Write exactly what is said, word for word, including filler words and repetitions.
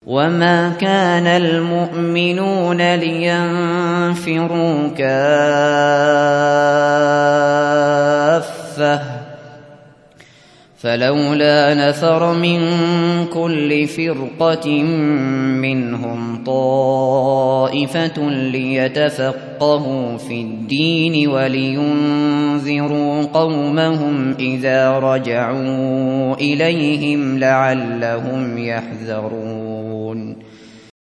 وما كان المؤمنون لينفروا كافة فلولا نفر من كل فرقة منهم طائفة ليتفقهوا في الدين ولينذروا قومهم إذا رجعوا إليهم لعلهم يحذرون